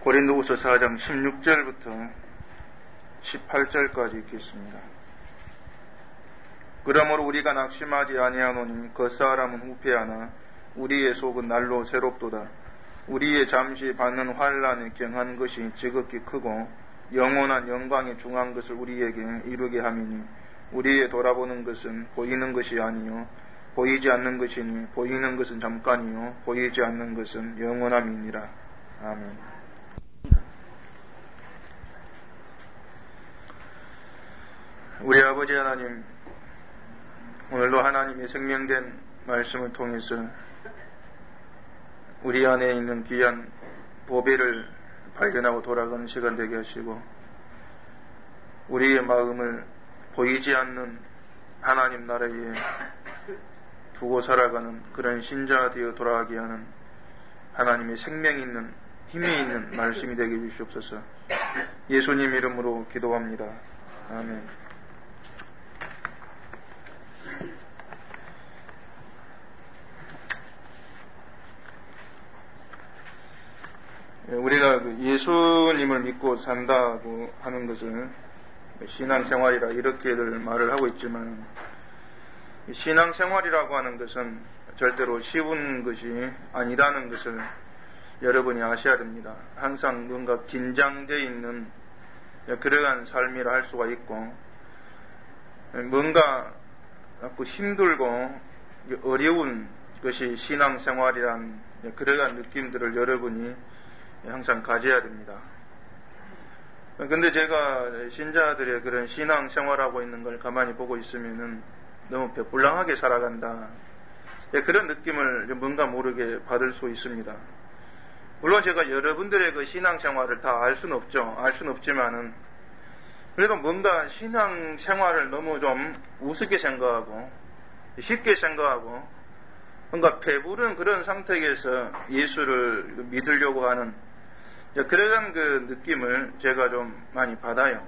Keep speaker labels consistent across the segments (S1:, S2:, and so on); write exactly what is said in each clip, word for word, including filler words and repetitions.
S1: 고린도후서 사 장 십육 절부터 십팔 절까지 읽겠습니다. 그러므로 우리가 낙심하지 아니하노니 겉사람은 후패하나 우리의 속은 날로 새롭도다. 우리의 잠시 받는 환난에 경한 것이 지극히 크고 영원한 영광에 중한 것을 우리에게 이루게 함이니 우리의 돌아보는 것은 보이는 것이 아니요 보이지 않는 것이니 보이는 것은 잠깐이요 보이지 않는 것은 영원함이니라. 아멘. 우리 아버지 하나님, 오늘도 하나님의 생명된 말씀을 통해서 우리 안에 있는 귀한 보배를 발견하고 돌아가는 시간 되게 하시고 우리의 마음을 보이지 않는 하나님 나라에 두고 살아가는 그런 신자 되어 돌아가게 하는 하나님의 생명 있는 힘이 있는 말씀이 되게 해주시옵소서. 예수님 이름으로 기도합니다. 아멘. 우리가 예수님을 믿고 산다고 하는 것을 신앙생활이라 이렇게들 말을 하고 있지만 신앙생활이라고 하는 것은 절대로 쉬운 것이 아니라는 것을 여러분이 아셔야 됩니다. 항상 뭔가 긴장되어 있는 그러한 삶이라 할 수가 있고 뭔가 힘들고 어려운 것이 신앙생활이란 그러한 느낌들을 여러분이 항상 가져야 됩니다. 근데 제가 신자들의 그런 신앙생활하고 있는 걸 가만히 보고 있으면은 너무 벽불랑하게 살아간다. 그런 느낌을 뭔가 모르게 받을 수 있습니다. 물론 제가 여러분들의 그 신앙생활을 다 알 수는 없죠. 알 수는 없지만은 그래도 뭔가 신앙생활을 너무 좀 우습게 생각하고 쉽게 생각하고 뭔가 배부른 그런 상태에서 예수를 믿으려고 하는 그런 그 느낌을 제가 좀 많이 받아요.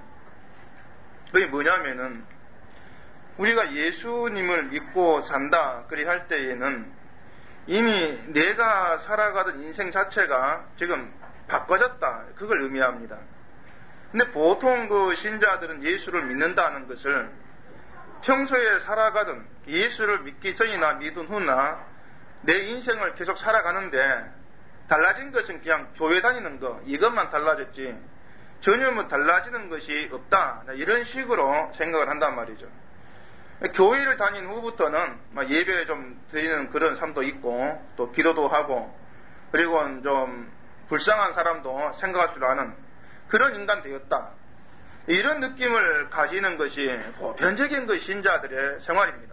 S1: 그게 뭐냐면은 우리가 예수님을 믿고 산다 그리 할 때에는 이미 내가 살아가던 인생 자체가 지금 바꿔졌다. 그걸 의미합니다. 근데 보통 그 신자들은 예수를 믿는다는 것을 평소에 살아가던 예수를 믿기 전이나 믿은 후나 내 인생을 계속 살아가는데 달라진 것은 그냥 교회 다니는 거 이것만 달라졌지 전혀 뭐 달라지는 것이 없다 이런 식으로 생각을 한단 말이죠. 교회를 다닌 후부터는 예배 좀 드리는 그런 삶도 있고 또 기도도 하고 그리고 좀 불쌍한 사람도 생각할 줄 아는 그런 인간 되었다. 이런 느낌을 가지는 것이 보편적인 그 신자들의 생활입니다.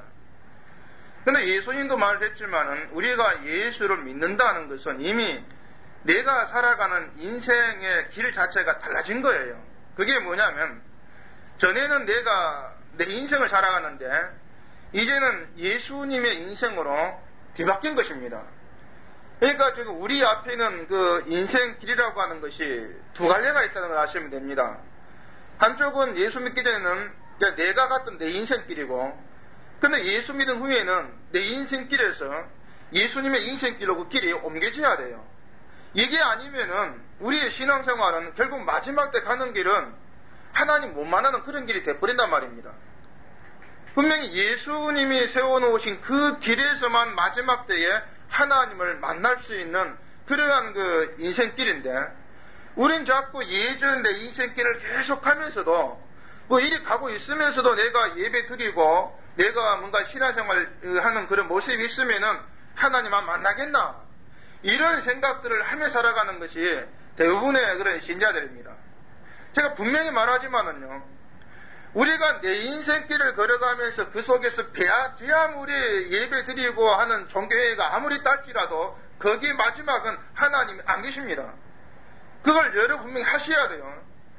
S1: 근데 예수님도 말했지만은 우리가 예수를 믿는다는 것은 이미 내가 살아가는 인생의 길 자체가 달라진 거예요. 그게 뭐냐면 전에는 내가 내 인생을 살아가는데 이제는 예수님의 인생으로 뒤바뀐 것입니다. 그러니까 지금 우리 앞에는 그 인생 길이라고 하는 것이 두 갈래가 있다는 걸 아시면 됩니다. 한쪽은 예수 믿기 전에는 내가 갔던 내 인생길이고 근데 예수 믿은 후에는 내 인생길에서 예수님의 인생길로 그 길이 옮겨져야 돼요. 이게 아니면은 우리의 신앙생활은 결국 마지막 때 가는 길은 하나님 못 만나는 그런 길이 돼버린단 말입니다. 분명히 예수님이 세워놓으신 그 길에서만 마지막 때에 하나님을 만날 수 있는 그러한 그 인생길인데 우린 자꾸 예전 내 인생길을 계속 하면서도 뭐 이리 가고 있으면서도 내가 예배 드리고 내가 뭔가 신앙생활 하는 그런 모습이 있으면은 하나님만 만나겠나 이런 생각들을 하며 살아가는 것이 대부분의 그런 신자들입니다. 제가 분명히 말하지만은요 우리가 내 인생길을 걸어가면서 그 속에서 배 아무리 예배 드리고 하는 종교회가 아무리 딸지라도 거기 마지막은 하나님이 안 계십니다. 그걸 여러분 분명히 하셔야 돼요.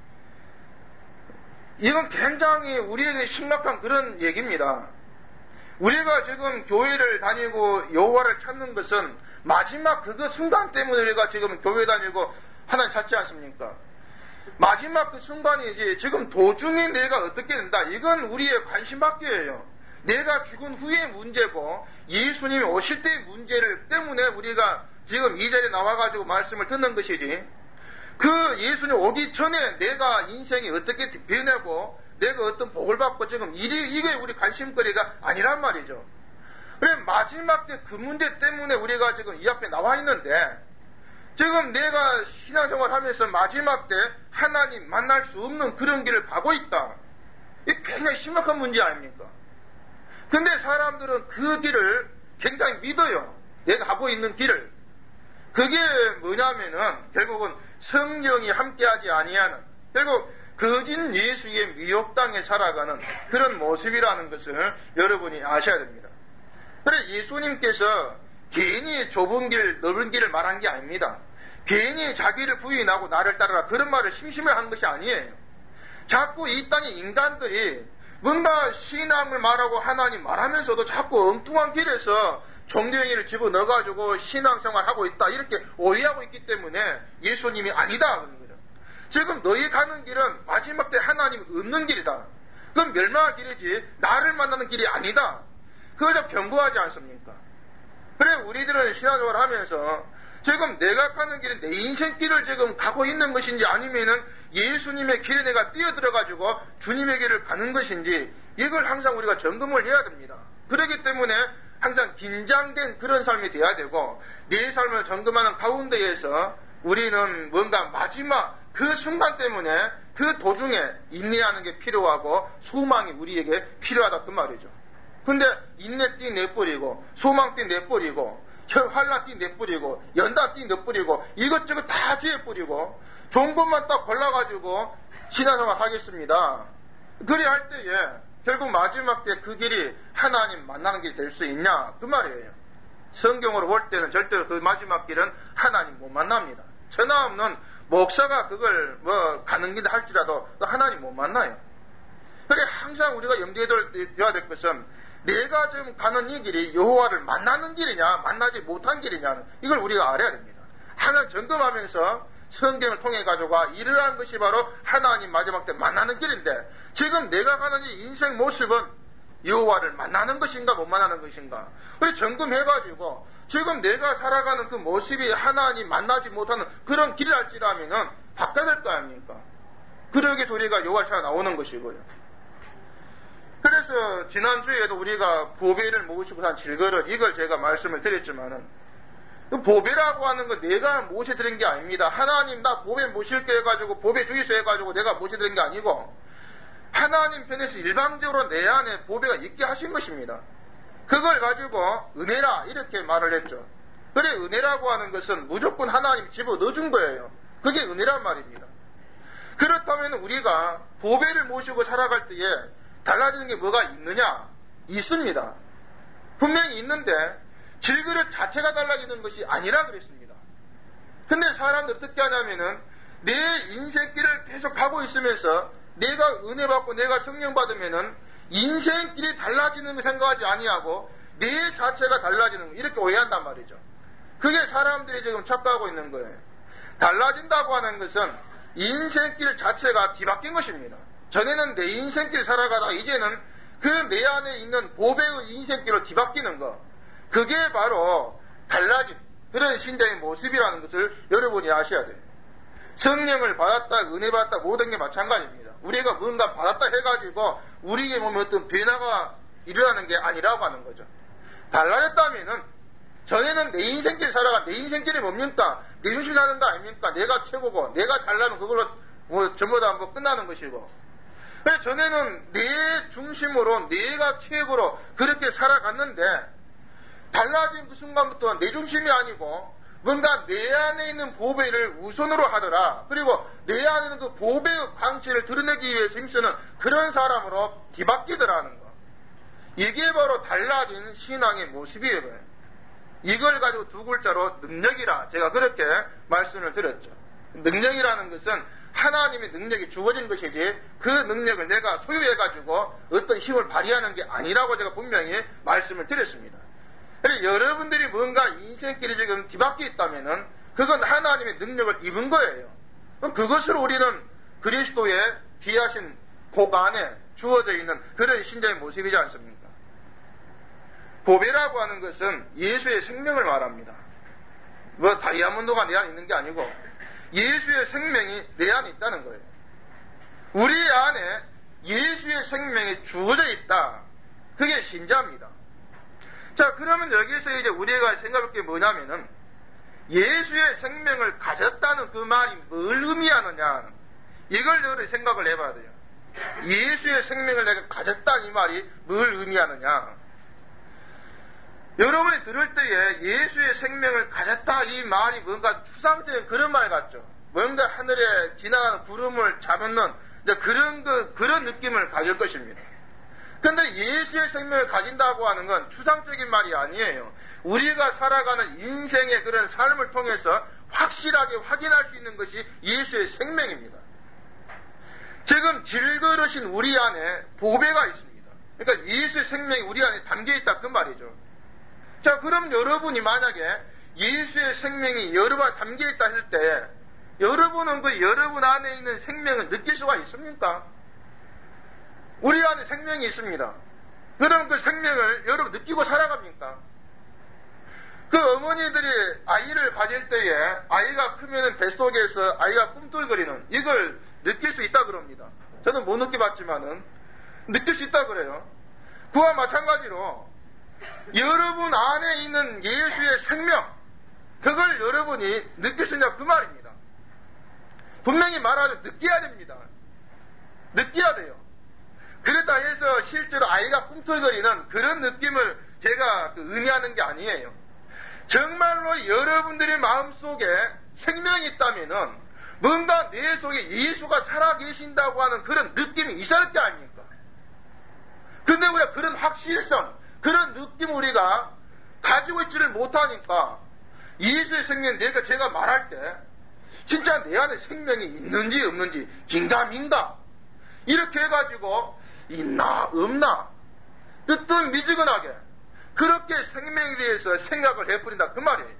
S1: 이건 굉장히 우리에게 심각한 그런 얘기입니다. 우리가 지금 교회를 다니고 여호와를 찾는 것은 마지막 그거 순간 때문에 우리가 지금 교회 다니고 하나님 찾지 않습니까? 마지막 그 순간이지 지금 도중에 내가 어떻게 된다 이건 우리의 관심 밖이에요. 내가 죽은 후의 문제고 예수님이 오실 때의 문제를 때문에 우리가 지금 이 자리에 나와가지고 말씀을 듣는 것이지 그 예수님 오기 전에 내가 인생이 어떻게 변하고 내가 어떤 복을 받고 지금 이리, 이게 우리 관심거리가 아니란 말이죠. 그래 마지막 때 그 문제 때문에 우리가 지금 이 앞에 나와 있는데 지금 내가 신앙생활 하면서 마지막 때 하나님 만날 수 없는 그런 길을 가고 있다. 이게 굉장히 심각한 문제 아닙니까? 근데 사람들은 그 길을 굉장히 믿어요. 내가 하고 있는 길을. 그게 뭐냐면은 결국은 성령이 함께하지 아니하는, 결국 거짓 예수의 미혹당에 살아가는 그런 모습이라는 것을 여러분이 아셔야 됩니다. 그래 예수님께서 괜히 좁은 길, 넓은 길을 말한 게 아닙니다. 괜히 자기를 부인하고 나를 따르라 그런 말을 심심해 한 것이 아니에요. 자꾸 이 땅의 인간들이 뭔가 신앙을 말하고 하나님 말하면서도 자꾸 엉뚱한 길에서 종교행위를 집어넣어가지고 신앙생활하고 있다 이렇게 오해하고 있기 때문에 예수님이 아니다 그런 거죠. 지금 너희 가는 길은 마지막 때 하나님 없는 길이다. 그건 멸망의 길이지 나를 만나는 길이 아니다. 그거 좀 경고하지 않습니까? 그래 우리들은 신앙생활을 하면서 지금 내가 가는 길은 내 인생길을 지금 가고 있는 것인지 아니면은 예수님의 길에 내가 뛰어들어가지고 주님의 길을 가는 것인지 이걸 항상 우리가 점검을 해야 됩니다. 그렇기 때문에 항상 긴장된 그런 삶이 돼야 되고 내 삶을 점검하는 가운데에서 우리는 뭔가 마지막 그 순간 때문에 그 도중에 인내하는 게 필요하고 소망이 우리에게 필요하다 그 말이죠. 근데 인내 띠 내버리고 소망 띠 내버리고 환란 띠 내버리고 연단 띠 내버리고 이것저것 다 지어버리고 좋은 것만 딱 골라가지고 신앙생활 하겠습니다. 그리 할 때에 결국 마지막 때 그 길이 하나님 만나는 길이 될 수 있냐 그 말이에요. 성경으로 볼 때는 절대로 그 마지막 길은 하나님 못 만납니다. 전화 없는 목사가 그걸 뭐 가는 길 할지라도 하나님 못 만나요. 그래 항상 우리가 염두에 둬야 될 것은 내가 지금 가는 이 길이 여호와를 만나는 길이냐 만나지 못한 길이냐 이걸 우리가 알아야 됩니다. 하나 점검하면서 성경을 통해 가지고 이러한 것이 바로 하나님 마지막 때 만나는 길인데 지금 내가 가는 이 인생 모습은 여호와를 만나는 것인가 못 만나는 것인가 점검해가지고 지금 내가 살아가는 그 모습이 하나님 만나지 못하는 그런 길이랄지라면은 바꿔야 될 거 아닙니까? 그러기 위해서 우리가 여호와를 찾아 나오는 것이고요. 그래서 지난주에도 우리가 보배를 모시고 산 질거릇 이걸 제가 말씀을 드렸지만은 그 보배라고 하는 건 내가 모셔드린 게 아닙니다. 하나님 나 보배 모실게 해가지고 보배 주의소 해가지고 내가 모셔드린 게 아니고 하나님 편에서 일방적으로 내 안에 보배가 있게 하신 것입니다. 그걸 가지고 은혜라 이렇게 말을 했죠. 그래 은혜라고 하는 것은 무조건 하나님 집어넣어준 거예요. 그게 은혜란 말입니다. 그렇다면 우리가 보배를 모시고 살아갈 때에 달라지는 게 뭐가 있느냐? 있습니다. 분명히 있는데 질그릇 자체가 달라지는 것이 아니라 그랬습니다. 근데 사람들 어떻게 하냐면은 내 인생길을 계속 가고 있으면서 내가 은혜 받고 내가 성령 받으면은 인생길이 달라지는 거 생각하지 아니하고 내 자체가 달라지는 거 이렇게 오해한단 말이죠. 그게 사람들이 지금 착각하고 있는 거예요. 달라진다고 하는 것은 인생길 자체가 뒤바뀐 것입니다. 전에는 내 인생길 살아가다가 이제는 그 내 안에 있는 보배의 인생길로 뒤바뀌는 거 그게 바로 달라진 그런 신자의 모습이라는 것을 여러분이 아셔야 돼요. 성령을 받았다 은혜 받았다 모든 게 마찬가지입니다. 우리가 뭔가 받았다 해가지고 우리의 몸에 어떤 변화가 일어나는 게 아니라고 하는 거죠. 달라졌다면은 전에는 내 인생길 살아가 내 인생길이 뭡니까? 내 중심 사는 거 아닙니까? 내가 최고고 내가 잘나면 그걸로 뭐 전부 다 뭐 끝나는 것이고 그래서 전에는 내 중심으로 내가 최고로 그렇게 살아갔는데 달라진 그 순간부터 내 중심이 아니고 뭔가 내 안에 있는 보배를 우선으로 하더라. 그리고 내 안에 있는 그 보배의 광채를 드러내기 위해서 힘쓰는 그런 사람으로 뒤바뀌더라는 거. 이게 바로 달라진 신앙의 모습이에요. 이걸 가지고 두 글자로 능력이라 제가 그렇게 말씀을 드렸죠. 능력이라는 것은 하나님의 능력이 주어진 것이지 그 능력을 내가 소유해가지고 어떤 힘을 발휘하는 게 아니라고 제가 분명히 말씀을 드렸습니다. 그래서 여러분들이 뭔가 인생길이 지금 뒤바뀌어 있다면은 그건 하나님의 능력을 입은 거예요. 그럼 그것을 우리는 그리스도의 귀하신 복 안에 주어져 있는 그런 신자의 모습이지 않습니까? 보배라고 하는 것은 예수의 생명을 말합니다. 뭐 다이아몬드가 내 안에 있는 게 아니고 예수의 생명이 내 안에 있다는 거예요. 우리 안에 예수의 생명이 주어져 있다. 그게 신자입니다. 자, 그러면 여기서 이제 우리가 생각할 게 뭐냐면은 예수의 생명을 가졌다는 그 말이 뭘 의미하느냐, 이걸 여러분이 생각을 해봐야 돼요. 예수의 생명을 내가 가졌다는 이 말이 뭘 의미하느냐. 여러분이 들을 때에 예수의 생명을 가졌다 이 말이 뭔가 추상적인 그런 말 같죠. 뭔가 하늘에 지나가는 구름을 잡는 그런 그, 그런 느낌을 가질 것입니다. 근데 예수의 생명을 가진다고 하는 건 추상적인 말이 아니에요. 우리가 살아가는 인생의 그런 삶을 통해서 확실하게 확인할 수 있는 것이 예수의 생명입니다. 지금 질그릇인 우리 안에 보배가 있습니다. 그러니까 예수의 생명이 우리 안에 담겨 있다 그 말이죠. 자, 그럼 여러분이 만약에 예수의 생명이 여러분 안에 담겨 있다 했을 때 여러분은 그 여러분 안에 있는 생명을 느낄 수가 있습니까? 우리 안에 생명이 있습니다. 그럼 그 생명을 여러분 느끼고 살아갑니까? 그 어머니들이 아이를 가질 때에 아이가 크면은 뱃속에서 아이가 꿈틀거리는 이걸 느낄 수 있다 그럽니다. 저는 못 느껴봤지만은 느낄 수 있다 그래요. 그와 마찬가지로 여러분 안에 있는 예수의 생명, 그걸 여러분이 느낄 수 있냐 그 말입니다. 분명히 말하자면 느껴야 됩니다. 느껴야 돼요. 그렇다 해서 실제로 아이가 꿈틀거리는 그런 느낌을 제가 그 의미하는 게 아니에요. 정말로 여러분들의 마음속에 생명이 있다면은 뭔가 내 속에 예수가 살아계신다고 하는 그런 느낌이 있어야 할 게 아닙니까? 근데 우리가 그런 확실성, 그런 느낌을 우리가 가지고 있지를 못하니까 예수의 생명 내가 제가 말할 때 진짜 내 안에 생명이 있는지 없는지 긴가민가 이렇게 해가지고 있나 없나 뜨뜻 미지근하게 그렇게 생명에 대해서 생각을 해버린다 그 말이에요.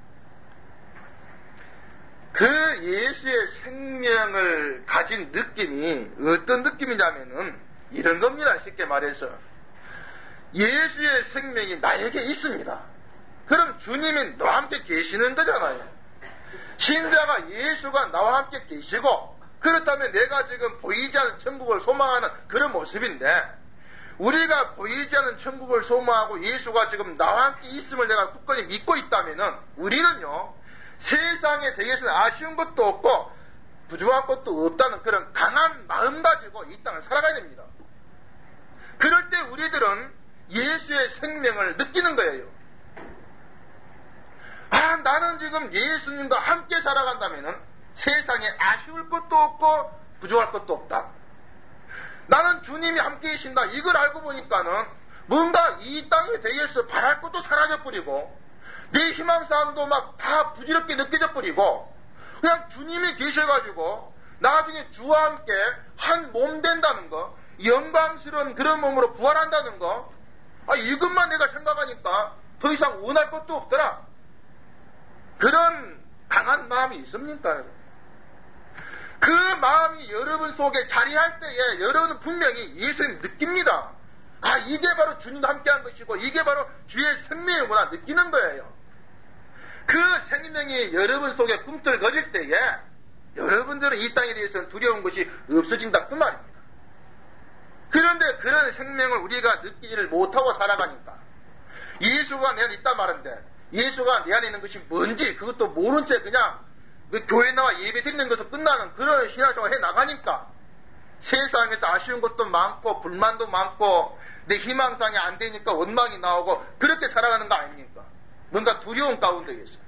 S1: 그 예수의 생명을 가진 느낌이 어떤 느낌이냐면은 이런 겁니다. 쉽게 말해서 예수의 생명이 나에게 있습니다. 그럼 주님이 너와 함께 계시는 거잖아요. 신자가 예수가 나와 함께 계시고 그렇다면 내가 지금 보이지 않는 천국을 소망하는 그런 모습인데 우리가 보이지 않는 천국을 소망하고 예수가 지금 나와 함께 있음을 내가 굳건히 믿고 있다면은 우리는요 세상에 대해서는 아쉬운 것도 없고 부족한 것도 없다는 그런 강한 마음 가지고 이 땅을 살아가야 됩니다. 그럴 때 우리들은 예수의 생명을 느끼는 거예요. 아, 나는 지금 예수님과 함께 살아간다면은 세상에 아쉬울 것도 없고 부족할 것도 없다. 나는 주님이 함께 계신다. 이걸 알고 보니까는 뭔가 이 땅에 대해서 바랄 것도 사라져버리고 내 희망사항도 막 다 부질없게 느껴져버리고 그냥 주님이 계셔가지고 나중에 주와 함께 한 몸 된다는 거, 영광스러운 그런 몸으로 부활한다는 거, 아, 이것만 내가 생각하니까 더 이상 원할 것도 없더라. 그런 강한 마음이 있습니까? 그 마음이 여러분 속에 자리할 때에 여러분은 분명히 예수님 느낍니다. 아, 이게 바로 주님과 함께한 것이고 이게 바로 주의 생명이구나 느끼는 거예요. 그 생명이 여러분 속에 꿈틀거릴 때에 여러분들은 이 땅에 대해서는 두려운 것이 없어진다 그 말입니다. 그런데 그런 생명을 우리가 느끼지를 못하고 살아가니까 예수가 내 안에 있단 말인데 예수가 내 안에 있는 것이 뭔지 그것도 모른 채 그냥 그 교회 나와 예배 드리는 것도 끝나는 그런 신앙생활을 해 나가니까 세상에서 아쉬운 것도 많고 불만도 많고 내 희망상이 안 되니까 원망이 나오고 그렇게 살아가는 거 아닙니까? 뭔가 두려움 가운데 있어요.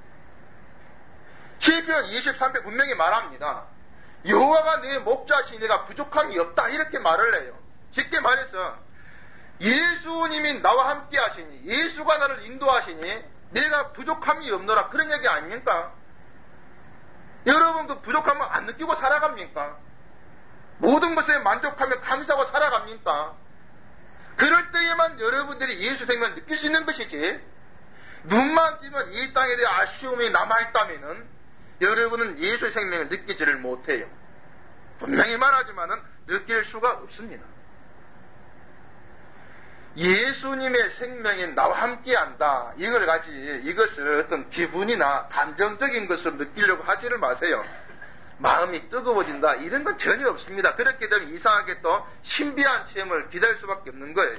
S1: 시편 이십삼 편 분명히 말합니다. 여호와가 내 목자시니 내가 부족함이 없다 이렇게 말을 해요. 쉽게 말해서 예수님이 나와 함께 하시니 예수가 나를 인도하시니 내가 부족함이 없노라 그런 얘기 아닙니까? 여러분 그 부족함을 안 느끼고 살아갑니까? 모든 것에 만족하며 감사하고 살아갑니까? 그럴 때에만 여러분들이 예수 생명을 느낄 수 있는 것이지 눈만 뜨면 이 땅에 대해 아쉬움이 남아있다면은 여러분은 예수의 생명을 느끼지를 못해요. 분명히 말하지만은 느낄 수가 없습니다. 예수님의 생명이 나와 함께한다. 이걸 가지 이것을 어떤 기분이나 감정적인 것으로 느끼려고 하지를 마세요. 마음이 뜨거워진다. 이런 건 전혀 없습니다. 그렇게 되면 이상하게 또 신비한 체험을 기다릴 수밖에 없는 거예요.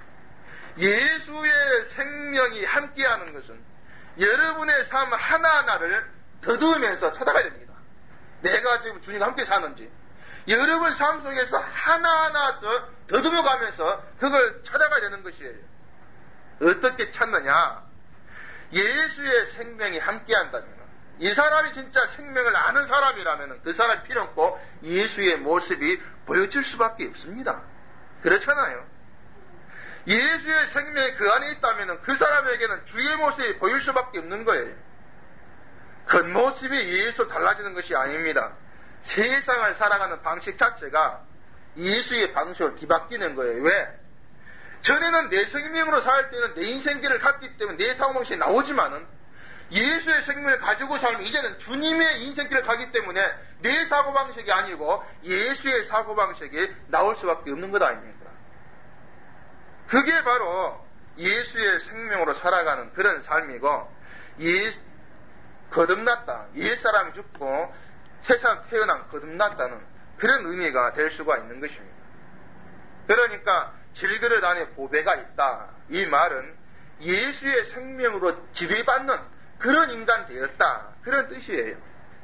S1: 예수의 생명이 함께하는 것은 여러분의 삶 하나하나를 더듬으면서 찾아가야 됩니다. 내가 지금 주님과 함께 사는지 여러분 삶 속에서 하나하나서 더듬어가면서 그걸 찾아가야 되는 것이에요. 어떻게 찾느냐? 예수의 생명이 함께한다면 이 사람이 진짜 생명을 아는 사람이라면 그 사람이 필요 없고 예수의 모습이 보여질 수밖에 없습니다. 그렇잖아요. 예수의 생명이 그 안에 있다면 그 사람에게는 주의 모습이 보일 수밖에 없는 거예요. 겉모습이 예수로 달라지는 것이 아닙니다. 세상을 살아가는 방식 자체가 예수의 방식으로 뒤바뀌는 거예요. 왜? 전에는 내 생명으로 살 때는 내 인생길을 갔기 때문에 내 사고방식이 나오지만은 예수의 생명을 가지고 살면 이제는 주님의 인생길을 가기 때문에 내 사고방식이 아니고 예수의 사고방식이 나올 수밖에 없는 것 아닙니까? 그게 바로 예수의 생명으로 살아가는 그런 삶이고, 예, 거듭났다. 옛사람이 죽고 새사람 태어난 거듭났다는 그런 의미가 될 수가 있는 것입니다. 그러니까 질그릇 안에 보배가 있다. 이 말은 예수의 생명으로 지배받는 그런 인간 되었다. 그런 뜻이에요.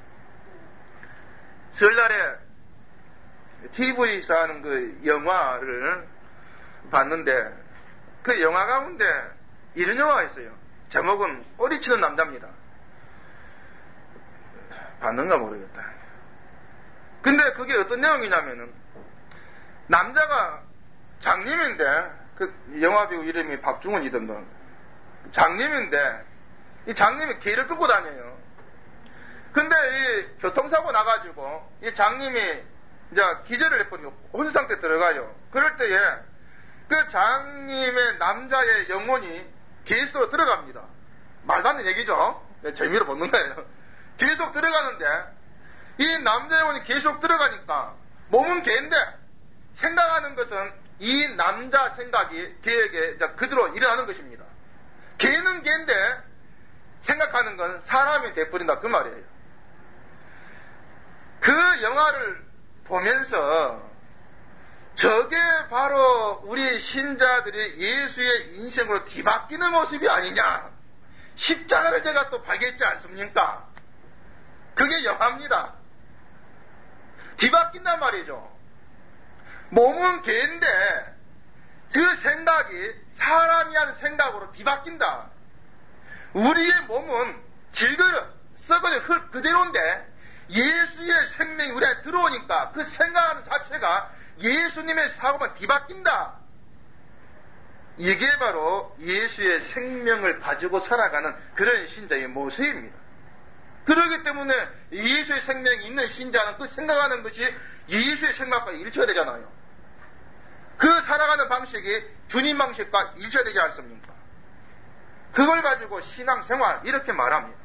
S1: 설날에 티비에서 하는 그 영화를 봤는데 그 영화 가운데 이런 영화가 있어요. 제목은 꼬리치는 남자입니다. 봤는가 모르겠다. 근데 그게 어떤 내용이냐면은 남자가 장님인데 그 영화배우 이름이 박중훈이던가 장님인데 이 장님이 개를 끌고 다녀요. 근데 이 교통사고 나가지고 이 장님이 이제 기절을 해버리고 혼수 상태에 들어가요. 그럴 때에 그 장님의 남자의 영혼이 개 속으로 들어갑니다. 말도 안 되는 얘기죠. 재미로 보는 거예요. 계속 들어가는데 이 남자 영혼이 계속 들어가니까 몸은 개인데 생각하는 것은 이 남자 생각이 개에게 그대로 일어나는 것입니다. 개는 개인데 생각하는 건 사람이 돼버린다 그 말이에요. 그 영화를 보면서 저게 바로 우리 신자들이 예수의 인생으로 뒤바뀌는 모습이 아니냐. 십자가를 제가 또 발견했지 않습니까? 그게 영화입니다. 뒤바뀐단 말이죠. 몸은 개인데 그 생각이 사람이 하는 생각으로 뒤바뀐다. 우리의 몸은 질그릇, 썩어진 흙 그대로인데 예수의 생명이 우리 안에 들어오니까 그 생각하는 자체가 예수님의 사고만 뒤바뀐다. 이게 바로 예수의 생명을 가지고 살아가는 그런 신자의 모습입니다. 그렇기 때문에 예수의 생명이 있는 신자는 그 생각하는 것이 예수의 생각과 일치가 되잖아요. 그 살아가는 방식이 주님 방식과 일치가 되지 않습니까? 그걸 가지고 신앙생활 이렇게 말합니다.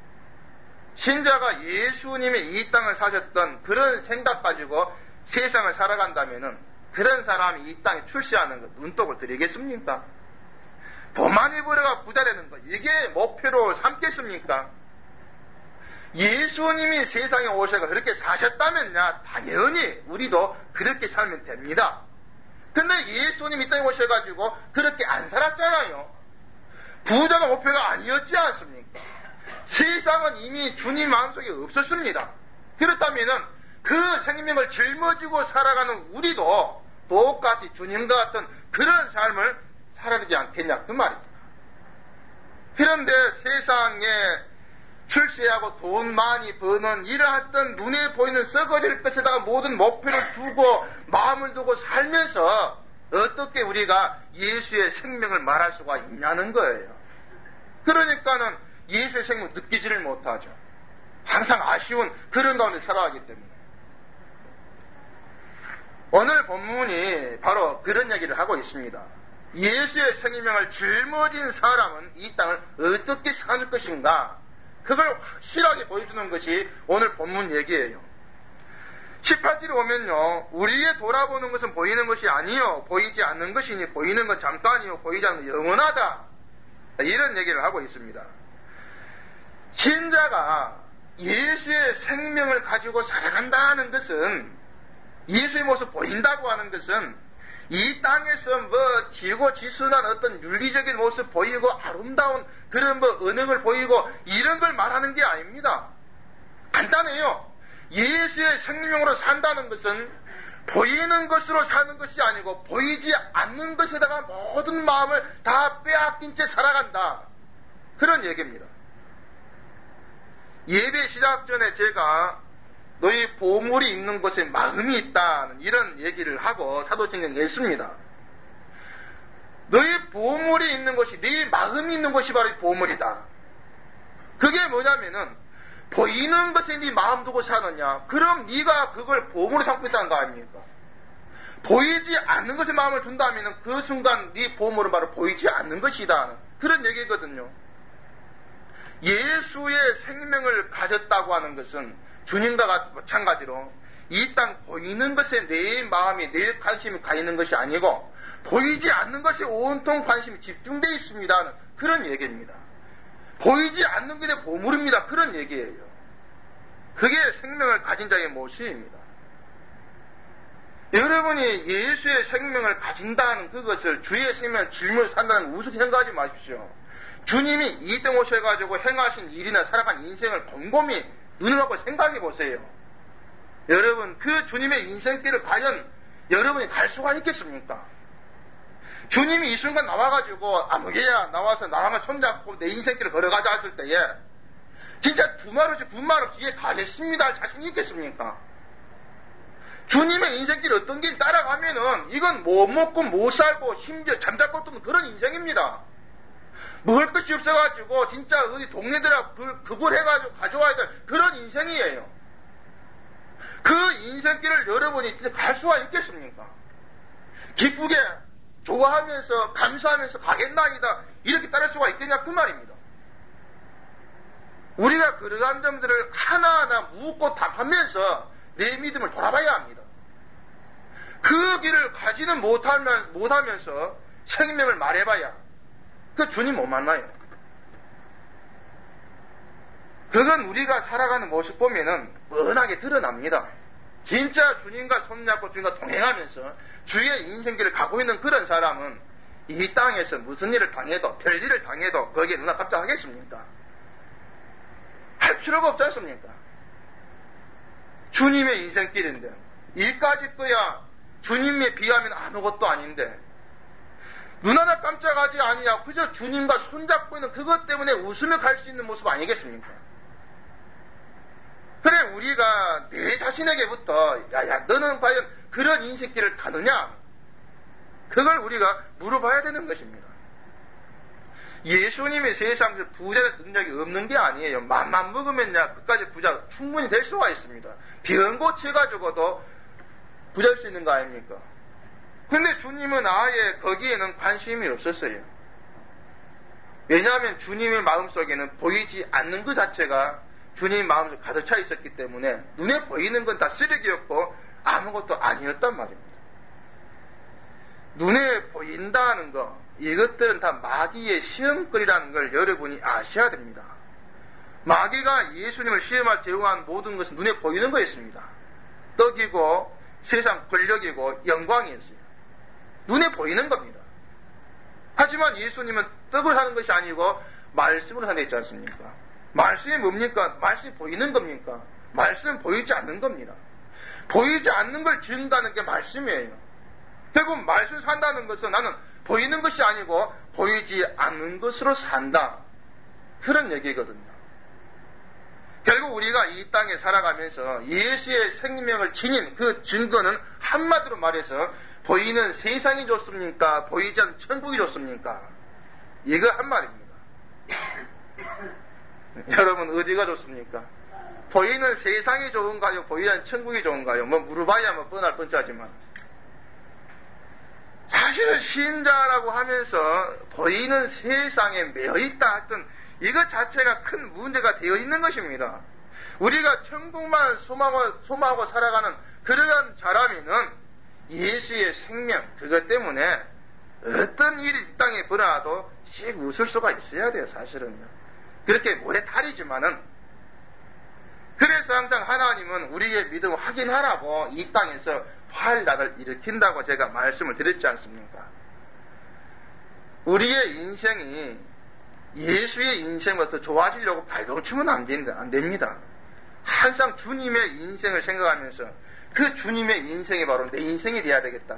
S1: 신자가 예수님이 이 땅을 사셨던 그런 생각 가지고 세상을 살아간다면은 그런 사람이 이 땅에 출세하는 것 눈독을 드리겠습니까? 돈 많이 벌어가 부자 되는 것 이게 목표로 삼겠습니까? 예수님이 세상에 오셔서 그렇게 사셨다면야 당연히 우리도 그렇게 살면 됩니다. 근데 예수님이 이 땅에 오셔가지고 그렇게 안 살았잖아요. 부자가 목표가 아니었지 않습니까? 세상은 이미 주님 마음속에 없었습니다. 그렇다면은 그 생명을 짊어지고 살아가는 우리도 똑같이 주님과 같은 그런 삶을 살아야 되지 않겠냐 그 말입니다. 그런데 세상에 출세하고 돈 많이 버는 이러한 눈에 보이는 썩어질 것에다가 모든 목표를 두고 마음을 두고 살면서 어떻게 우리가 예수의 생명을 말할 수가 있냐는 거예요. 그러니까는 예수의 생명을 느끼지를 못하죠. 항상 아쉬운 그런 가운데 살아가기 때문에. 오늘 본문이 바로 그런 얘기를 하고 있습니다. 예수의 생명을 짊어진 사람은 이 땅을 어떻게 살 것인가? 그걸 확실하게 보여주는 것이 오늘 본문 얘기예요. 십팔 절에 오면요, 우리의 돌아보는 것은 보이는 것이 아니요 보이지 않는 것이니 보이는 건 잠깐이요 보이지 않는 건 영원하다, 이런 얘기를 하고 있습니다. 신자가 예수의 생명을 가지고 살아간다는 것은, 예수의 모습 보인다고 하는 것은 이 땅에서 뭐 지고지순한 어떤 윤리적인 모습 보이고 아름다운 그런 뭐 언행을 보이고 이런 걸 말하는 게 아닙니다. 간단해요. 예수의 생명으로 산다는 것은 보이는 것으로 사는 것이 아니고 보이지 않는 것에다가 모든 마음을 다 빼앗긴 채 살아간다, 그런 얘기입니다. 예배 시작 전에 제가 너희 보물이 있는 곳에 마음이 있다는 이런 얘기를 하고 사도행전에 냈습니다. 너희 보물이 있는 곳이, 네 마음이 있는 곳이 바로 보물이다. 그게 뭐냐면은 보이는 것에 네 마음 두고 사느냐, 그럼 네가 그걸 보물로 삼고 있다는 거 아닙니까? 보이지 않는 것에 마음을 둔다면 그 순간 네 보물은 바로 보이지 않는 것이다, 그런 얘기거든요. 예수의 생명을 가졌다고 하는 것은 주님과 마찬가지로 이 땅 보이는 것에 내 마음이, 내 관심이 가 있는 것이 아니고 보이지 않는 것에 온통 관심이 집중되어 있습니다, 그런 얘기입니다. 보이지 않는 게 내 보물입니다, 그런 얘기예요. 그게 생명을 가진 자의 모습입니다. 여러분이 예수의 생명을 가진다는 그것을, 주의 생명을 질문을 산다는 우습게 생각하지 마십시오. 주님이 이 땅 오셔가지고 행하신 일이나 살아간 인생을 곰곰이 눈을 감고 생각해 보세요. 여러분, 그 주님의 인생길을 과연 여러분이 갈 수가 있겠습니까? 주님이 이 순간 나와가지고 아무개야 나와서 나랑만 손잡고 내 인생길을 걸어가자 했을 때에 진짜 두말 없이 군말 없이 이게 가겠습니다 할 자신이 있겠습니까? 주님의 인생길 어떤 길 따라가면은 이건 못 먹고 못 살고 심지어 잠잘 것도 없는 그런 인생입니다. 먹을 것이 없어가지고 진짜 어디 동네들하고 그걸 해가지고 가져와야 될 그런 인생이에요. 그 인생길을 여러분이 갈 수가 있겠습니까? 기쁘게 좋아하면서 감사하면서 가겠나이다 이렇게 따를 수가 있겠냐, 그 말입니다. 우리가 그러한 점들을 하나하나 묻고 답하면서 내 믿음을 돌아봐야 합니다. 그 길을 가지는 못하면, 못하면서 생명을 말해봐야 그 주님 못 만나요. 그건 우리가 살아가는 모습 보면은 뻔하게 드러납니다. 진짜 주님과 손잡고 주님과 동행하면서 주의 인생길을 가고 있는 그런 사람은 이 땅에서 무슨 일을 당해도, 별일을 당해도 거기에 누나 깜짝하겠습니까? 할 필요가 없지 않습니까? 주님의 인생길인데 일까지 거야 주님에 비하면 아무것도 아닌데 눈하나 깜짝하지 아니냐, 그저 주님과 손잡고 있는 그것 때문에 웃으며 갈 수 있는 모습 아니겠습니까? 그래, 우리가 내 자신에게부터 야야 너는 과연 그런 인생길을 가느냐, 그걸 우리가 물어봐야 되는 것입니다. 예수님이 세상에서 부자의 능력이 없는 게 아니에요. 맘만 먹으면야 끝까지 부자 충분히 될 수가 있습니다. 병 고쳐가지고도 부자일 수 있는 거 아닙니까? 근데 주님은 아예 거기에는 관심이 없었어요. 왜냐하면 주님의 마음속에는 보이지 않는 것 자체가 주님의 마음속에 가득 차 있었기 때문에 눈에 보이는 건 다 쓰레기였고 아무것도 아니었단 말입니다. 눈에 보인다는 거, 이것들은 다 마귀의 시험거리라는 걸 여러분이 아셔야 됩니다. 마귀가 예수님을 시험할 제공한 모든 것은 눈에 보이는 거였습니다. 떡이고 세상 권력이고 영광이었어요. 눈에 보이는 겁니다. 하지만 예수님은 떡을 사는 것이 아니고 말씀으로 산다 했지 않습니까? 말씀이 뭡니까? 말씀이 보이는 겁니까? 말씀은 보이지 않는 겁니다. 보이지 않는 걸 지은다는 게 말씀이에요. 결국 말씀을 산다는 것은 나는 보이는 것이 아니고 보이지 않는 것으로 산다, 그런 얘기거든요. 결국 우리가 이 땅에 살아가면서 예수의 생명을 지닌 그 증거는 한마디로 말해서 보이는 세상이 좋습니까? 보이지 않는 천국이 좋습니까? 이거 한 말입니다. 여러분 어디가 좋습니까? 보이는 세상이 좋은가요? 보이지 않는 천국이 좋은가요? 뭐 물어봐야 뭐 뻔할 뻔짜지만 사실 신자라고 하면서 보이는 세상에 매여있다 했던 이것 자체가 큰 문제가 되어 있는 것입니다. 우리가 천국만 소망하고, 소망하고 살아가는 그러한 사람에는 예수의 생명, 그것 때문에 어떤 일이 이 땅에 벌어도 씩 웃을 수가 있어야 돼요, 사실은요. 그렇게 모래 탈이지만은. 그래서 항상 하나님은 우리의 믿음을 확인하라고 이 땅에서 환란을 일으킨다고 제가 말씀을 드렸지 않습니까? 우리의 인생이 예수의 인생보다 더 좋아지려고 발동치면 안 된다, 안 됩니다. 항상 주님의 인생을 생각하면서 그 주님의 인생이 바로 내 인생이 돼야 되겠다.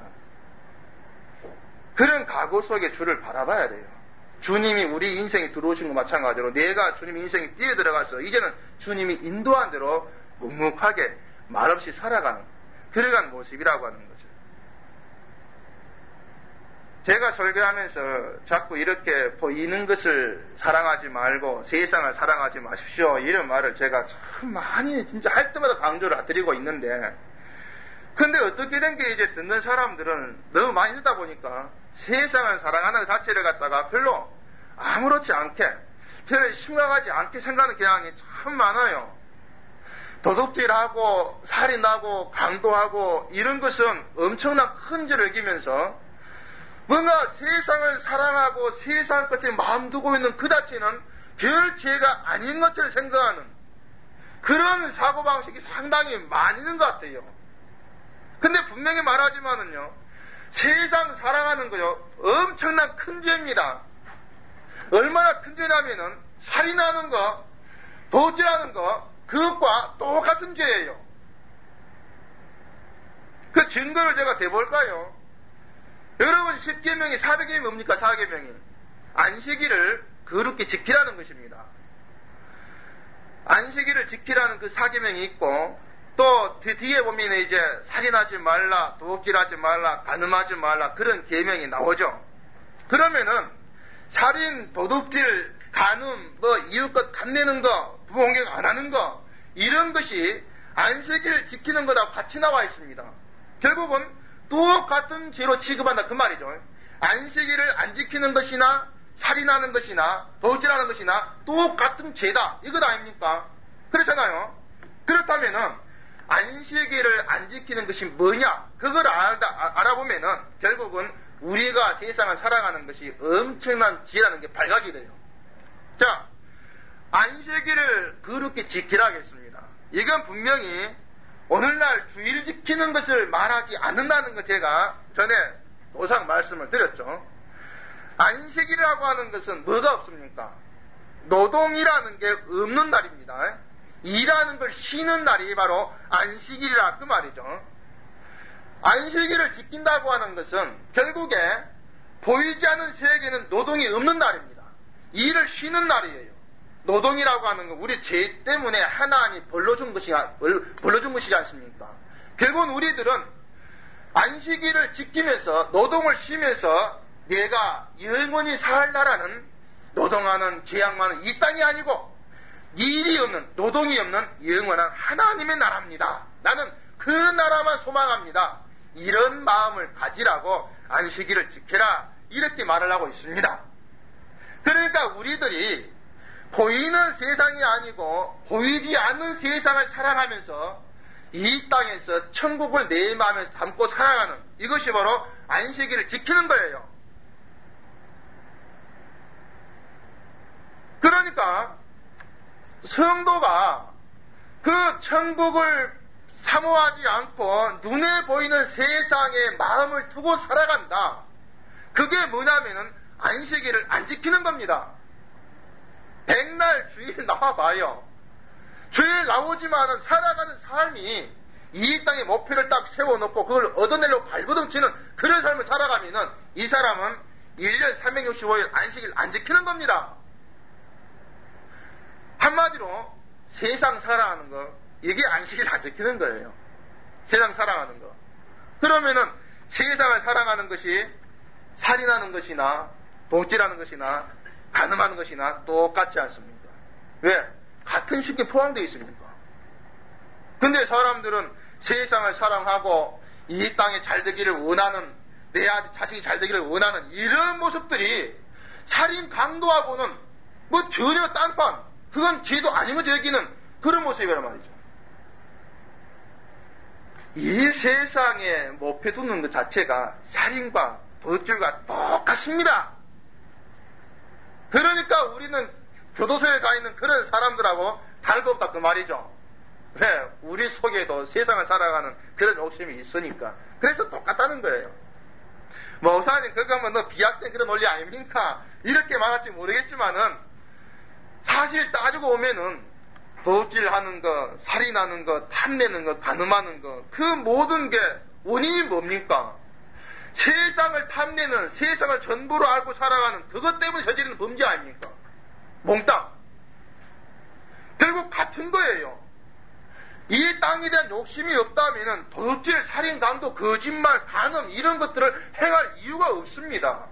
S1: 그런 각오 속에 주를 바라봐야 돼요. 주님이 우리 인생에 들어오신 것 마찬가지로 내가 주님 인생에 뛰어들어가서 이제는 주님이 인도한 대로 묵묵하게 말없이 살아가는 그러한 모습이라고 하는 거죠. 제가 설교하면서 자꾸 이렇게 보이는 것을 사랑하지 말고 세상을 사랑하지 마십시오, 이런 말을 제가 참 많이 진짜 할 때마다 강조를 드리고 있는데, 근데 어떻게 된 게 이제 듣는 사람들은 너무 많이 듣다 보니까 세상을 사랑하는 자체를 갖다가 별로 아무렇지 않게, 별로 심각하지 않게 생각하는 경향이 참 많아요. 도둑질하고 살인하고 강도하고 이런 것은 엄청난 큰 죄를 여기면서 뭔가 세상을 사랑하고 세상 것에 마음 두고 있는 그 자체는 별 죄가 아닌 것처럼 생각하는 그런 사고방식이 상당히 많이 있는 것 같아요. 근데 분명히 말하지만은요, 세상 사랑하는 거요, 엄청난 큰 죄입니다. 얼마나 큰 죄냐면은, 살인하는 거, 도둑질하는 거, 그것과 똑같은 죄예요. 그 증거를 제가 대볼까요? 여러분, 십계명이, 사계명이 뭡니까, 사계명이? 안식일을 거룩히 지키라는 것입니다. 안식일을 지키라는 그 사계명이 있고, 또 뒤에 보면 이제 살인하지 말라, 도둑질하지 말라, 간음하지 말라, 그런 계명이 나오죠. 그러면은 살인, 도둑질, 간음, 뭐 이웃것 탐내는 거, 부모공격 안 하는 거, 이런 것이 안식일 지키는 거다 같이 나와 있습니다. 결국은 똑같은 죄로 취급한다 그 말이죠. 안식일을 안 지키는 것이나 살인하는 것이나 도둑질하는 것이나 똑같은 죄다, 이것 아닙니까? 그렇잖아요. 그렇다면은 안식일을 안 지키는 것이 뭐냐? 그걸 알다, 알아보면은 결국은 우리가 세상을 살아가는 것이 엄청난 죄라는 게 발각이 돼요. 자, 안식일을 그렇게 지키라 하겠습니다. 이건 분명히 오늘날 주일 지키는 것을 말하지 않는다는 것 제가 전에 노상 말씀을 드렸죠. 안식일이라고 하는 것은 뭐가 없습니까? 노동이라는 게 없는 날입니다. 일하는 걸 쉬는 날이 바로 안식일이라 그 말이죠. 안식일을 지킨다고 하는 것은 결국에 보이지 않는 세계에는 노동이 없는 날입니다. 일을 쉬는 날이에요. 노동이라고 하는 건 우리 죄 때문에 하나님이 벌로 준 것이, 벌로 준 것이지 않습니까? 결국은 우리들은 안식일을 지키면서 노동을 쉬면서 내가 영원히 살나라는 노동하는 죄악 많은 이 땅이 아니고 일이 없는, 노동이 없는 영원한 하나님의 나라입니다. 나는 그 나라만 소망합니다. 이런 마음을 가지라고 안식일을 지켜라, 이렇게 말을 하고 있습니다. 그러니까 우리들이 보이는 세상이 아니고 보이지 않는 세상을 사랑하면서 이 땅에서 천국을 내 마음에서 담고 살아가는, 이것이 바로 안식일을 지키는 거예요. 그러니까 성도가 그 천국을 사모하지 않고 눈에 보이는 세상에 마음을 두고 살아간다. 그게 뭐냐면은 안식일을 안 지키는 겁니다. 백날 주일 나와봐요. 주일 나오지만은 살아가는 삶이 이 땅에 목표를 딱 세워놓고 그걸 얻어내려고 발버둥치는 그런 삶을 살아가면은 이 사람은 일 년 삼백육십오 일 안식일 안 지키는 겁니다. 한마디로 세상 살아가는 거, 이게 안식일 안 지키는 거예요. 세상 살아가는 거. 그러면은 세상을 살아가는 것이 살인하는 것이나 도둑질하는 것이나 간음하는 것이나 똑같지 않습니까? 왜? 같은 식에 포함되어 있습니까? 근데 사람들은 세상을 사랑하고 이 땅에 잘 되기를 원하는, 내 자식이 잘 되기를 원하는 이런 모습들이 살인 강도하고는 뭐 전혀 딴판, 그건 죄도 아닌 거 여기는 그런 모습이란 말이죠. 이 세상에 몹해두는 것 자체가 살인과 도둑질과 똑같습니다. 그러니까 우리는 교도소에 가 있는 그런 사람들하고 다를 거 없다 그 말이죠. 왜? 우리 속에도 세상을 살아가는 그런 욕심이 있으니까. 그래서 똑같다는 거예요. 목사님 그거 뭐 너 비약된 그런 논리 아닙니까? 이렇게 말할지 모르겠지만은 사실 따지고 오면은 도둑질하는 거, 살인하는 거, 탐내는 거, 간음하는 거, 그 모든 게 원인이 뭡니까? 세상을 탐내는, 세상을 전부로 알고 살아가는 그것 때문에 저지르는 범죄 아닙니까? 몽땅. 결국 같은 거예요. 이 땅에 대한 욕심이 없다면은 도둑질, 살인, 강도, 거짓말, 간음 이런 것들을 행할 이유가 없습니다.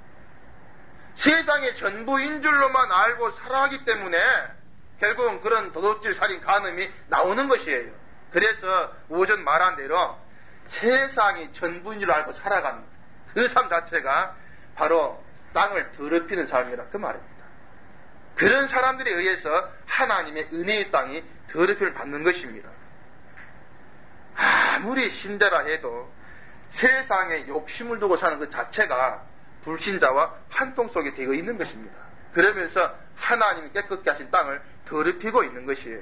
S1: 세상의 전부인 줄로만 알고 살아가기 때문에 결국은 그런 도둑질, 살인, 간음이 나오는 것이에요. 그래서 오전 말한 대로 세상이 전부인 줄 알고 살아가는 그 삶 자체가 바로 땅을 더럽히는 삶이라 그 말입니다. 그런 사람들에 의해서 하나님의 은혜의 땅이 더럽힘을 받는 것입니다. 아무리 신자라 해도 세상에 욕심을 두고 사는 것 자체가 불신자와 한통 속에 되어 있는 것입니다. 그러면서 하나님이 깨끗게 하신 땅을 더럽히고 있는 것이에요.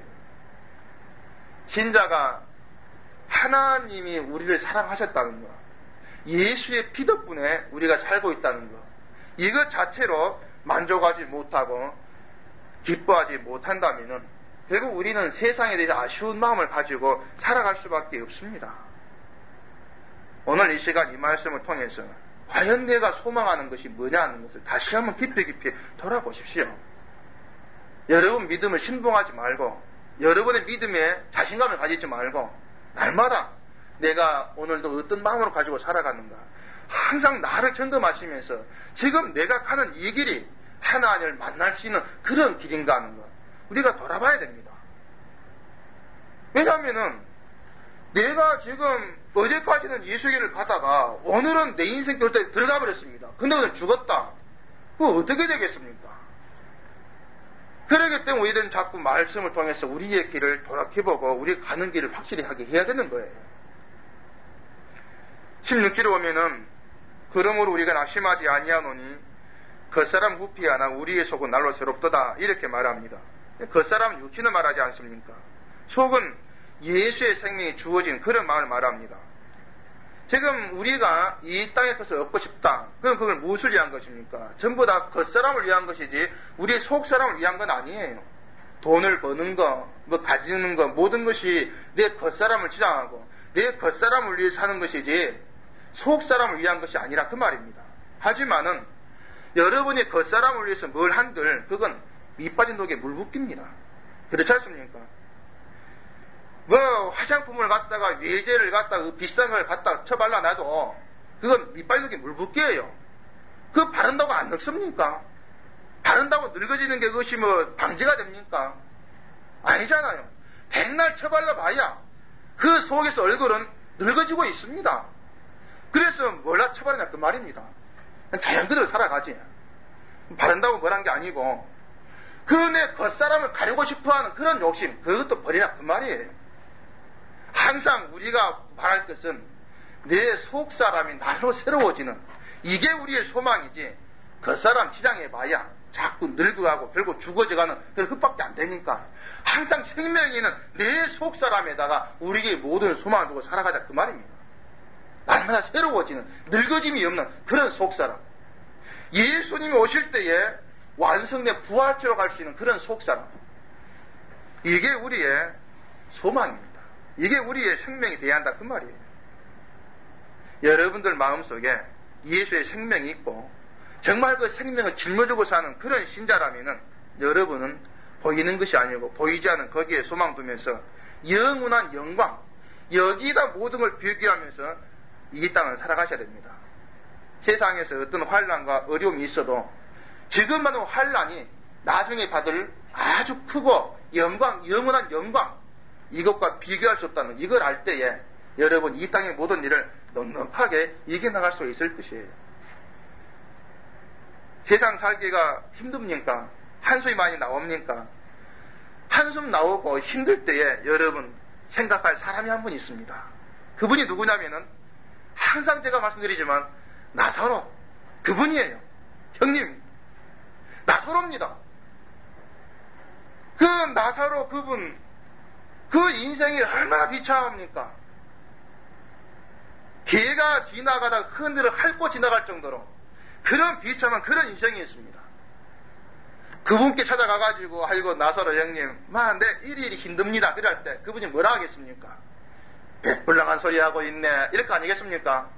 S1: 신자가 하나님이 우리를 사랑하셨다는 것, 예수의 피 덕분에 우리가 살고 있다는 것, 이것 자체로 만족하지 못하고 기뻐하지 못한다면은 결국 우리는 세상에 대해서 아쉬운 마음을 가지고 살아갈 수밖에 없습니다. 오늘 이 시간 이 말씀을 통해서 과연 내가 소망하는 것이 뭐냐는 것을 다시 한번 깊이 깊이 돌아보십시오. 여러분 믿음을 신봉하지 말고 여러분의 믿음에 자신감을 가지지 말고 날마다 내가 오늘도 어떤 마음으로 가지고 살아가는가 항상 나를 점검하시면서 지금 내가 가는 이 길이 하나님을 만날 수 있는 그런 길인가 하는 것 우리가 돌아봐야 됩니다. 왜냐하면은 내가 지금 어제까지는 예수길을 가다가 오늘은 내 인생 결정에 들어가 버렸습니다. 근데 오늘 죽었다. 그거 어떻게 되겠습니까? 그러기 때문에 우리는 자꾸 말씀을 통해서 우리의 길을 돌아보고 우리 가는 길을 확실히 하게 해야 되는 거예요. 십육 절에 오면은 그러므로 우리가 낙심하지 아니하노니 겉사람 후피하나 우리의 속은 날로 새롭도다 이렇게 말합니다. 겉사람은 육신을 말하지 않습니까? 속은 예수의 생명이 주어진 그런 마음을 말합니다. 지금 우리가 이 땅의 것을 얻고 싶다. 그럼 그걸 무엇을 위한 것입니까? 전부 다 겉사람을 위한 것이지 우리의 속사람을 위한 건 아니에요. 돈을 버는 거, 뭐 가지는 거 모든 것이 내 겉사람을 지향하고 내 겉사람을 위해 사는 것이지 속사람을 위한 것이 아니라 그 말입니다. 하지만은 여러분이 겉사람을 위해서 뭘 한들 그건 밑빠진 독에 물 붓깁니다. 그렇지 않습니까? 뭐 화장품을 갖다가 외제를 갖다가 비싼 걸 갖다가 쳐발라 놔도 그건 밑빠진 독에 물 붓기예요. 그거 바른다고 안 늙습니까? 바른다고 늙어지는 게 그것이 뭐 방지가 됩니까? 아니잖아요. 백날 쳐발라 봐야 그 속에서 얼굴은 늙어지고 있습니다. 그래서 뭘라 쳐바르냐 그 말입니다. 자연 그대로 살아가지. 바른다고 뭐란 게 아니고 그 내 겉사람을 가리고 싶어하는 그런 욕심 그것도 버리라 그 말이에요. 항상 우리가 말할 것은 내 속사람이 날로 새로워지는 이게 우리의 소망이지 겉사람 치장해봐야 자꾸 늙어가고 결국 죽어져가는 그런 것밖에 안 되니까 항상 생명이 있는 내 속사람에다가 우리의 모든 소망을 두고 살아가자 그 말입니다. 날마다 새로워지는 늙어짐이 없는 그런 속사람. 예수님이 오실 때에 완성된 부활체로 갈 수 있는 그런 속사람. 이게 우리의 소망입니다. 이게 우리의 생명이 되어야 한다 그 말이에요. 여러분들 마음속에 예수의 생명이 있고 정말 그 생명을 짊어지고 사는 그런 신자라면은 여러분은 보이는 것이 아니고 보이지 않은 거기에 소망 두면서 영원한 영광 여기다 모든 걸 비교하면서 이 땅을 살아가셔야 됩니다. 세상에서 어떤 환난과 어려움이 있어도 지금만은 환난이 나중에 받을 아주 크고 영광, 영원한 영광 이것과 비교할 수 없다는 이걸 알 때에 여러분 이 땅의 모든 일을 넉넉하게 이겨나갈 수 있을 것이에요. 세상 살기가 힘듭니까? 한숨이 많이 나옵니까? 한숨 나오고 힘들 때에 여러분 생각할 사람이 한 분 있습니다. 그분이 누구냐면은 항상 제가 말씀드리지만 나사로 그분이에요. 형님 나사로입니다. 그 나사로 그분 그 인생이 얼마나 비참합니까? 개가 지나가다가 큰 데를 핥고 지나갈 정도로 그런 비참한 그런 인생이 있습니다. 그분께 찾아가가지고 아이고 나사로 형님 마 내 일일이 힘듭니다 그럴 때 그분이 뭐라 하겠습니까? 배불랑한 소리 하고 있네 이럴 거 아니겠습니까?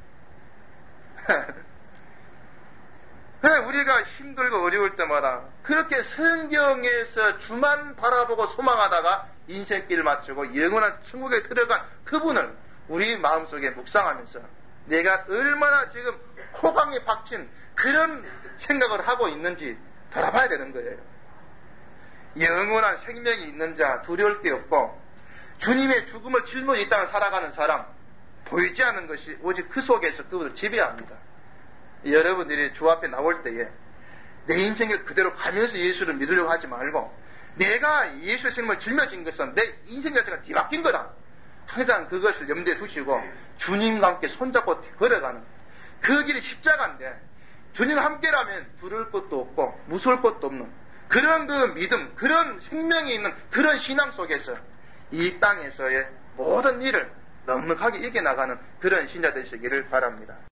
S1: 우리가 힘들고 어려울 때마다 그렇게 성경에서 주만 바라보고 소망하다가 인생길 맞추고 영원한 천국에 들어간 그분을 우리 마음속에 묵상하면서 내가 얼마나 지금 호강에 박힌 그런 생각을 하고 있는지 돌아봐야 되는 거예요. 영원한 생명이 있는 자 두려울 게 없고 주님의 죽음을 짊어지고 이 땅을 살아가는 사람 보이지 않는 것이 오직 그 속에서 그분을 지배합니다. 여러분들이 주 앞에 나올 때에 내 인생을 그대로 가면서 예수를 믿으려고 하지 말고 내가 예수의 생명을 짊어진 것은 내 인생 자체가 뒤바뀐 거다. 항상 그것을 염두에 두시고 주님과 함께 손잡고 걸어가는 그 길이 십자가인데 주님과 함께라면 두려울 것도 없고 무서울 것도 없는 그런 그 믿음, 그런 생명이 있는 그런 신앙 속에서 이 땅에서의 모든 일을 넉넉하게 이겨나가는 그런 신자 되시기를 바랍니다.